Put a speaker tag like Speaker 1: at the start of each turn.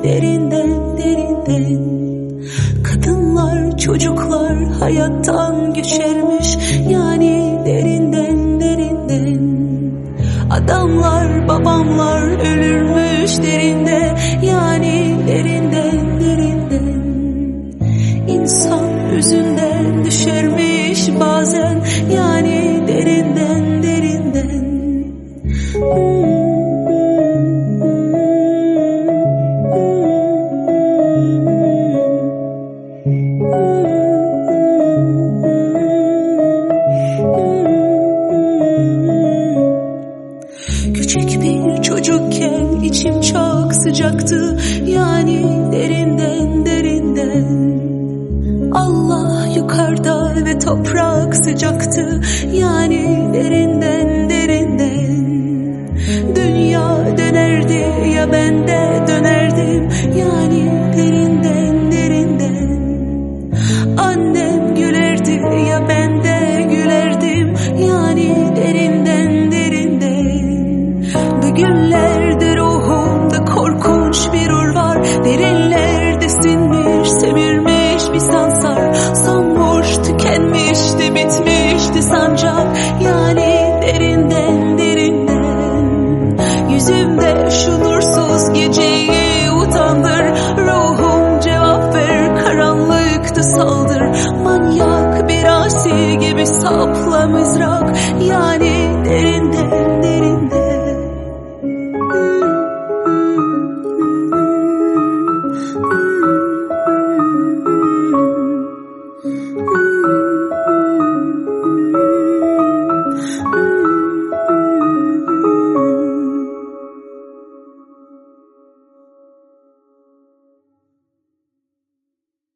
Speaker 1: derinden derinden. Kadınlar, çocuklar hayattan göçermiş, yani derinden derinden. Adamlar, babamlar ölürmüş derinde, yani derinden derinden. İnsan yüzünden düşermiş bazen, yani derinden derinden. Küçük bir çocukken içim çok sıcaktı, yani derinden derinden. Allah yukarıda ve toprak sıcaktı, yani derinden derinden. Dünya dönerdi ya ben de dönerdim, yani derinden derinden. Annem gülerdi ya ben de gülerdim, yani derinden derinden. Bugünlerde ruhumda korkunç bir ur var, derinlerde sinmiş semirmiş bir sansar. Sonmuş, tükenmişti, bitmişti sancak, yani derinden derinden. Yüzümde şu nursuz geceyi utandır, ruhum cevap ver, karanlıkta saldır. Manyak bir asi gibi sapla mızrak,